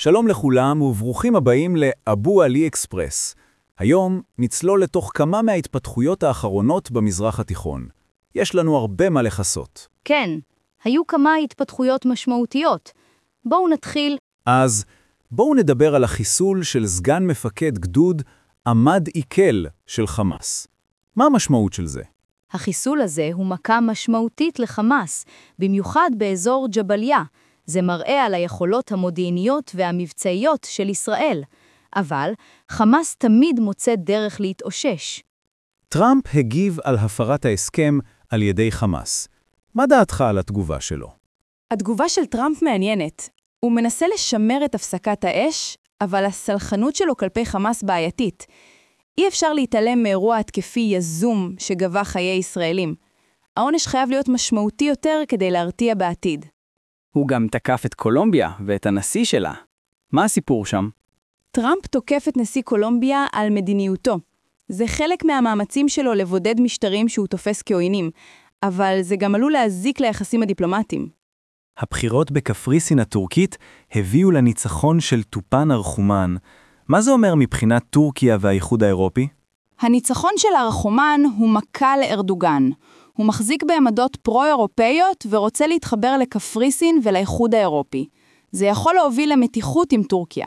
שלום לכולם וברוכים הבאים לאבו עלי אקספרס. היום נצלול לתוך כמה מההתפתחויות האחרונות במזרח התיכון. יש לנו הרבה מה לחסות. כן, היו כמה התפתחויות משמעותיות. בואו נתחיל. אז בואו נדבר על החיסול של סגן מפקד גדוד עמד איקל של חמאס. מה המשמעות של זה? החיסול הזה הוא מכה משמעותית לחמאס, במיוחד באזור ג'בליה. זה מראה על היכולות המודיעיניות והמבצעיות של ישראל. אבל חמאס תמיד מוצא דרך להתאושש. טראמפ הגיב על הפרת ההסכם על ידי חמאס. מה דעתך על התגובה שלו? התגובה של טראמפ מעניינת. הוא מנסה לשמר את הפסקת האש, אבל הסלחנות שלו כלפי חמאס בעייתית. אי אפשר להתעלם מאירוע התקפי יזום שגבה חיי ישראלים. העונש חייב להיות משמעותי יותר כדי להרתיע בעתיד. הוא גם תקף את קולומביה ואת הנשיא שלה. מה הסיפור שם? טראמפ תוקף את נשיא קולומביה על מדיניותו. זה חלק מהמאמצים שלו לבודד משטרים שהוא תופס כעוינים, אבל זה גם עלול להזיק ליחסים הדיפלומטיים. הבחירות בקפריסין הטורקית הביאו לניצחון של טופן ארחומן. מה זה אומר מבחינת טורקיה והאיחוד האירופי? הניצחון של ארחומן הוא מכה לארדוגן. הוא מחזיק בעמדות פרו-אירופאיות ורוצה להתחבר לקפריסין ולאיחוד האירופי. זה יכול להוביל למתיחות עם טורקיה.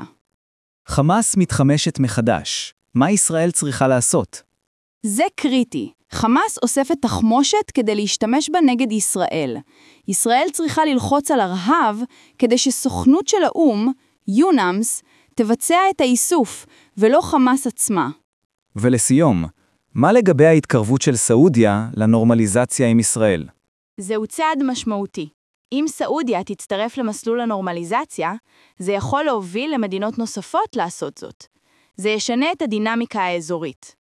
חמאס מתחמשת מחדש. מה ישראל צריכה לעשות? זה קריטי. חמאס אוספת תחמושת כדי להשתמש בה נגד ישראל. ישראל צריכה ללחוץ על הרהב כדי שסוכנות של האום, יונאמס, תבצע את האיסוף ולא חמאס עצמה. ולסיום, מה לגבי ההתקרבות של סעודיה לנורמליזציה עם ישראל? זהו צעד משמעותי. אם סעודיה תצטרף למסלול הנורמליזציה, זה יכול להוביל למדינות נוספות לעשות זאת. זה ישנה את הדינמיקה האזורית.